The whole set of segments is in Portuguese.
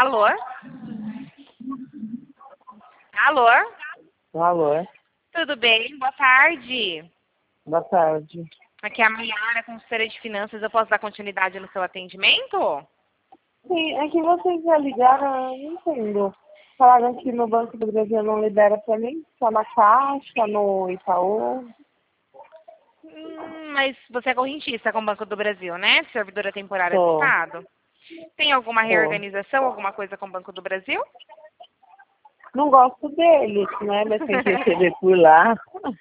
Alô? Alô? Alô? Tudo bem? Boa tarde. Boa tarde. Aqui é a Maiara, consultora de finanças. Eu posso dar continuidade no seu atendimento? Sim, é que vocês já ligaram, eu não entendo. Falaram que no Banco do Brasil não libera pra mim, só na Caixa, no Itaú. Mas você é correntista com o Banco do Brasil, né? Servidora temporária do Tô, Estado. Tem alguma tô. reorganização, alguma coisa com o Banco do Brasil? Não gosto deles, né? Mas tem que receber por lá.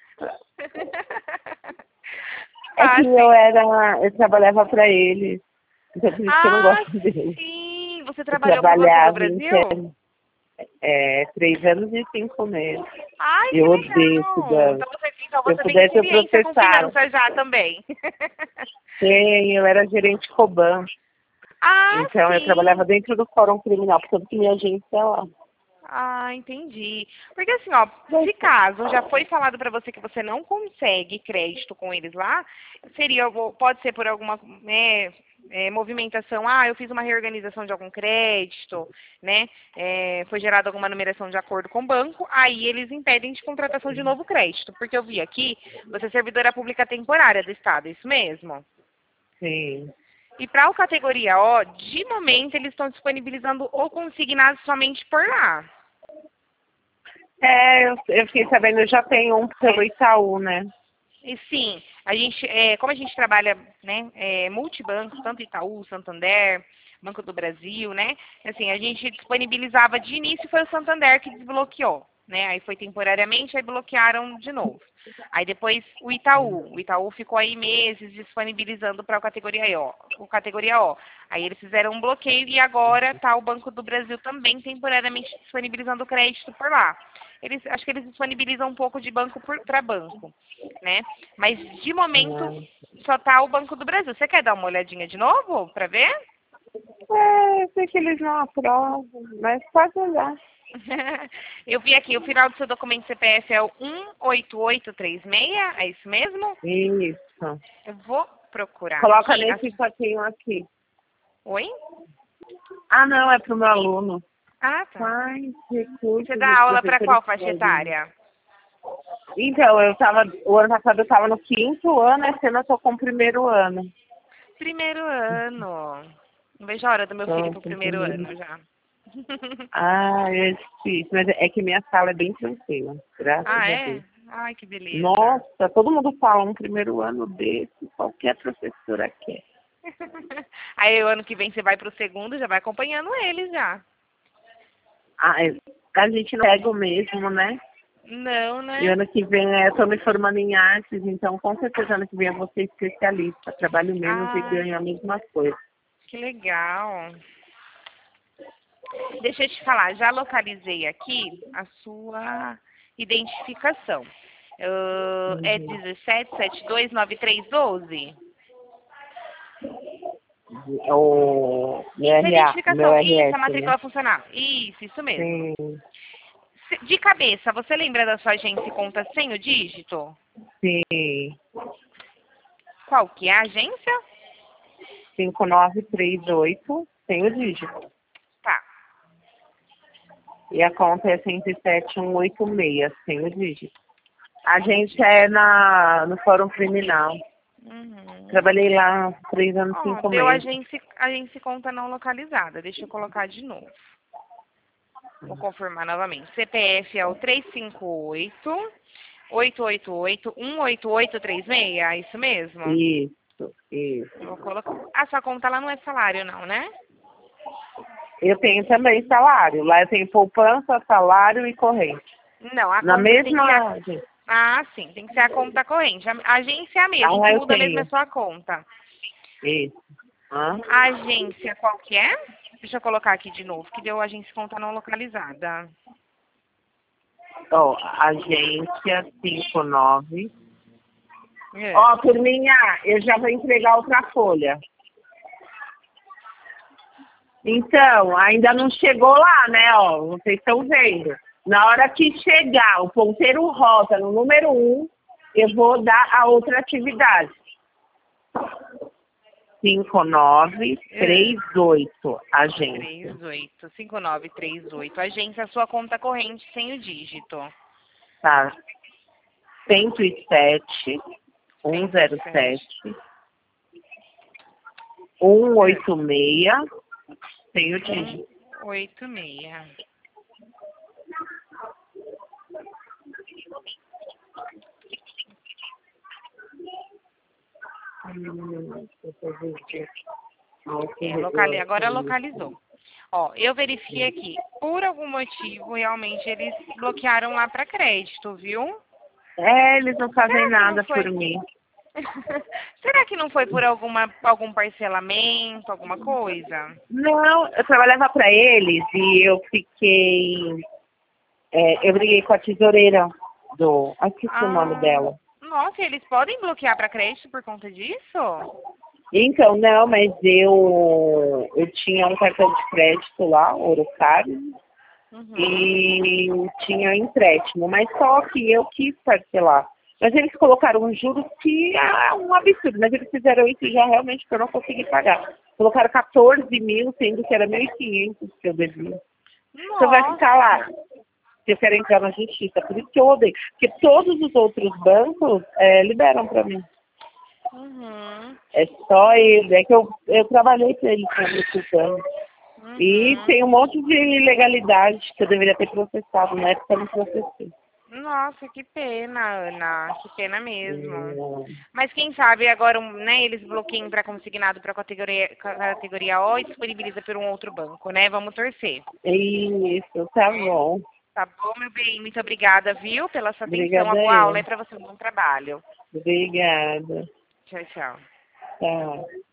É Ah, que sim. eu trabalhava pra eles. Então por isso que eu não Ah, gosto deles. sim. Você Eu trabalhou para o Banco do trabalhava em Brasil? 3 anos e 5 meses. Ai, que Eu odeio esse legal. banco. Então então Se eu você tem pudesse, eu experiência com processava. finanças já também. Eu era gerente Coban. Ah, Então, eu trabalhava sim. dentro do Fórum Criminal, portanto, que minha agência é lá. Ah, entendi. Porque assim, ó, se caso já foi falado para você que você não consegue crédito com eles lá, pode ser por alguma, né, movimentação. Ah, eu fiz uma reorganização de algum crédito, né? Foi gerada alguma numeração de acordo com o banco, aí eles impedem de contratação de novo crédito. Porque eu vi aqui, você é servidora pública temporária do Estado, é isso mesmo? Sim. E para a categoria O, de momento eles estão disponibilizando o consignado somente por lá. Eu fiquei sabendo, eu já tenho um pelo Itaú, né? E sim, a gente, como a gente trabalha, né, multibancos, tanto Itaú, Santander, Banco do Brasil, né, assim, a gente disponibilizava de início, foi o Santander que desbloqueou, né, aí foi temporariamente, aí bloquearam de novo. Aí depois o Itaú ficou aí meses disponibilizando para a categoria O. Aí eles fizeram um bloqueio e agora tá o Banco do Brasil também temporariamente disponibilizando crédito por lá. Acho que eles disponibilizam um pouco de banco para banco, né? Mas de momento só tá o Banco do Brasil. Você quer dar uma olhadinha de novo para ver? Eu sei que eles não aprovam, mas pode olhar. Eu vi aqui, o final do seu documento CPF é o 18836, é isso mesmo? Isso. Eu vou procurar Coloca aqui. nesse saquinho aqui. Oi? Ah, não, é pro meu aluno. Ah, tá. Pais, Você recursos dá dos aula para professores qual faixa sozinhos. etária? Então, o ano passado eu estava no 5º ano, esse ano eu tô com o 1º ano. Primeiro ano. Não vejo a hora do meu filho Então, pro com o primeiro primeiro. ano já. É difícil, mas é que minha sala é bem tranquila, graças Ah, a é? Deus. Ai, que beleza. Nossa, todo mundo fala um 1º ano desse, qualquer professora quer. Aí o ano que vem você vai pro segundo, já vai acompanhando ele já. A gente não pega o mesmo, né? Não, E né? ano que vem eu tô me formando em artes, então com certeza ano que vem eu vou ser especialista. Trabalho menos e Ai, ganho a mesma coisa. que legal. Deixa eu te falar, já localizei aqui a sua identificação. É Uhum. 17729312? O meu Essa meu identificação, isso, a RS, né? matrícula funcional. Isso mesmo. Sim, De cabeça, você lembra da sua agência e conta sem o dígito? sim. Qual que é a agência? 5938, tem o dígito. Tá. E a conta é 107186, tem o dígito. A gente é no Fórum Criminal. Uhum. Trabalhei lá 3 anos e Ó, 5 deu meses. agência e conta não localizada. Deixa eu colocar de novo. Vou confirmar novamente. CPF é o 358-888-18836, é isso mesmo? Isso, isso. Vou colocar. A sua conta lá não é salário não, né? Eu tenho também salário. Lá eu tenho poupança, salário e corrente. Não, a Na conta tem que ser. mesma agência. Ah, sim, tem que ser a conta corrente. A agência é a mesma, o Ah, que eu muda mesmo é tenho. só a conta. Isso. Hã? A agência qual que é? Deixa eu colocar aqui de novo, que deu agência e conta não localizada. Ó, agência 59. É. Ó, turminha, eu já vou entregar outra folha. Então, ainda não chegou lá, né, ó, vocês estão vendo. Na hora que chegar o ponteiro rota no número 1, eu vou dar a outra atividade. 5938, agência. 5938. Agência, sua conta corrente sem o dígito. Tá. 107 107 186, sem o dígito. 86. Agora localizou. Ó, eu verifiquei aqui. Por algum motivo, realmente, eles bloquearam lá para crédito, viu? Eles não fazem nada por mim. Será que não foi por algum parcelamento, alguma coisa? Não, eu trabalhava para eles e eu fiquei... eu briguei com a tesoureira do... Esqueci o nome dela. Nossa, eles podem bloquear para crédito por conta disso? Então, não, mas eu tinha um cartão de crédito lá, Ourocário, e tinha empréstimo, mas só que eu quis parcelar. Mas eles colocaram um juros que é um absurdo, mas eles fizeram isso já realmente que eu não consegui pagar. Colocaram 14 mil, sendo que era 1.500 que eu devia. Nossa. Então vai ficar lá. Eu quero entrar na justiça, por isso que eu odeio. Porque todos os outros bancos liberam para mim. É só ele. É que eu trabalhei para ele consultando. E tem um monte de ilegalidade que eu deveria ter processado, na época eu não processei. Nossa, que pena, Ana. Que pena mesmo. Mas quem sabe agora, né, eles bloqueiam para consignado para categoria O e disponibiliza por um outro banco, né? Vamos torcer. Isso, tá bom. Tá bom, meu bem. Muito obrigada, viu, pela sua atenção. Obrigada Uma boa aula e para você um bom trabalho. Obrigada. Tchau, tchau. Tchau.